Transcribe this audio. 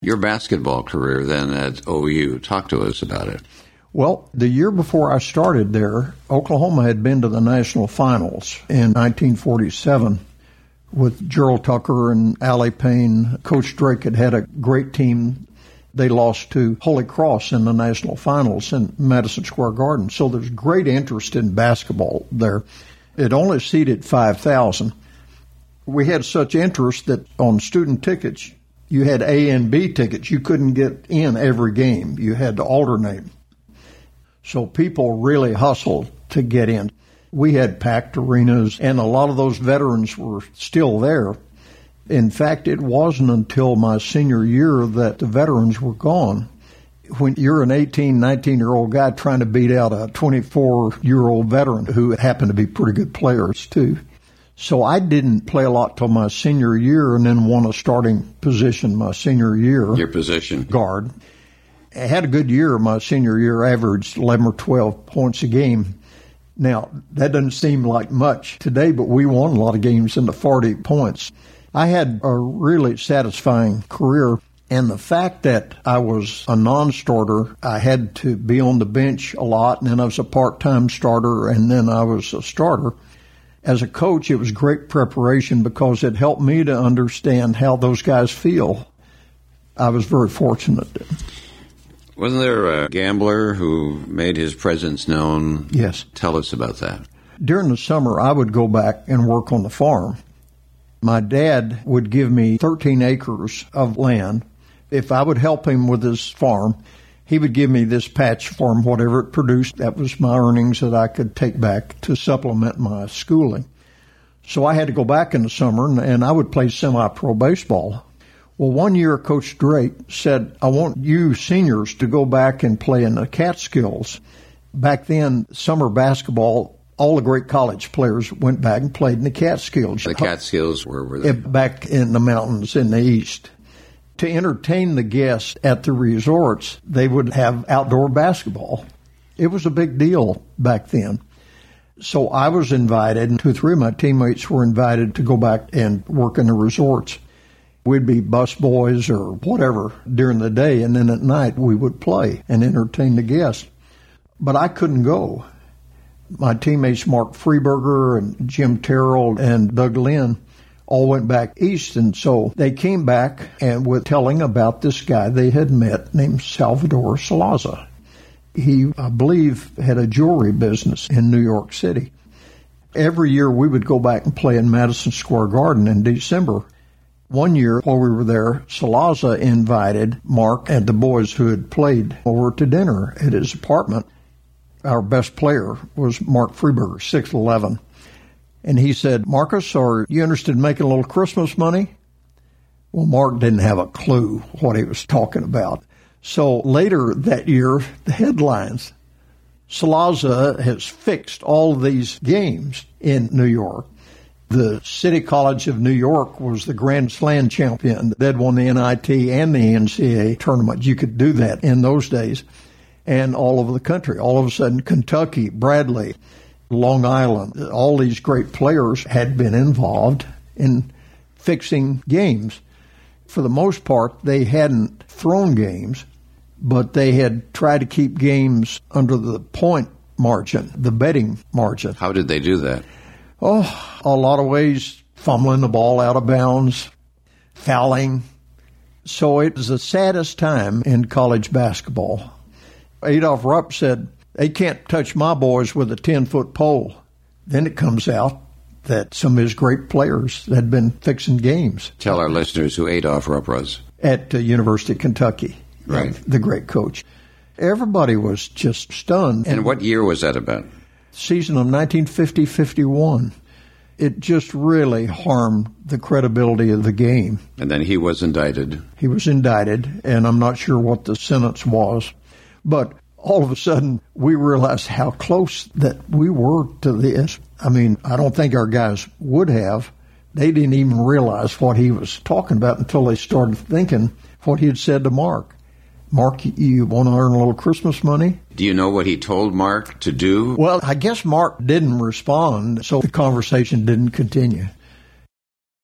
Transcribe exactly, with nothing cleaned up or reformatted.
Your basketball career then at O U, talk to us about it. Well, the year before I started there, Oklahoma had been to the national finals in nineteen forty-seven with Gerald Tucker and Allie Payne. Coach Drake had had a great team. They lost to Holy Cross in the national finals in Madison Square Garden. So there's great interest in basketball there. It only seated five thousand. We had such interest that on student tickets, you had A and B tickets. You couldn't get in every game. You had to alternate. So people really hustled to get in. We had packed arenas, and a lot of those veterans were still there. In fact, it wasn't until my senior year that the veterans were gone. When you're an eighteen, nineteen-year-old guy trying to beat out a twenty-four-year-old veteran who happened to be pretty good players, too. So I didn't play a lot till my senior year and then won a starting position my senior year. Your position? Guard. I had a good year my senior year, averaged eleven or twelve points a game. Now, that doesn't seem like much today, but we won a lot of games in the forty points. I had a really satisfying career, and the fact that I was a non-starter, I had to be on the bench a lot, and then I was a part-time starter, and then I was a starter. As a coach, it was great preparation because it helped me to understand how those guys feel. I was very fortunate. Wasn't there a gambler who made his presence known? Yes. Tell us about that. During the summer, I would go back and work on the farm. My dad would give me thirteen acres of land. If I would help him with his farm, he would give me this patch farm, whatever it produced. That was my earnings that I could take back to supplement my schooling. So I had to go back in the summer, and, and I would play semi-pro baseball. Well, one year, Coach Drake said, I want you seniors to go back and play in the Catskills. Back then, summer basketball, all the great college players went back and played in the Catskills. The Catskills, where were they? Back in the mountains in the east. To entertain the guests at the resorts, they would have outdoor basketball. It was a big deal back then. So I was invited, and two or three of my teammates were invited to go back and work in the resorts. We'd be bus boys or whatever during the day, and then at night we would play and entertain the guests. But I couldn't go. My teammates Mark Freeberger and Jim Terrell and Doug Lynn all went back east, and so they came back and were telling about this guy they had met named Salvador Salaza. He, I believe, had a jewelry business in New York City. Every year we would go back and play in Madison Square Garden in December. One year while we were there, Salaza invited Mark and the boys who had played over to dinner at his apartment. Our best player was Mark Freeberger, six eleven. And he said, Marcus, are you interested in making a little Christmas money? Well, Mark didn't have a clue what he was talking about. So later that year, the headlines, Salaza has fixed all of these games in New York. The City College of New York was the Grand Slam champion. They'd won the N I T and the N C double A tournament. You could do that in those days. And all over the country. All of a sudden, Kentucky, Bradley, Long Island, all these great players had been involved in fixing games. For the most part, they hadn't thrown games, but they had tried to keep games under the point margin, the betting margin. How did they do that? Oh, a lot of ways, fumbling the ball out of bounds, fouling. So it was the saddest time in college basketball. Adolph Rupp said, they can't touch my boys with a ten-foot pole. Then it comes out that some of his great players had been fixing games. Tell our listeners who Adolph Rupp was. At the University of Kentucky. Right. The great coach. Everybody was just stunned. And what year was that about? Season of nineteen fifty fifty-one. It just really harmed the credibility of the game. And then he was indicted. He was indicted, and I'm not sure what the sentence was. But all of a sudden, we realized how close that we were to this. I mean, I don't think our guys would have. They didn't even realize what he was talking about until they started thinking what he had said to Mark. Mark, you want to earn a little Christmas money? Do you know what he told Mark to do? Well, I guess Mark didn't respond, so the conversation didn't continue.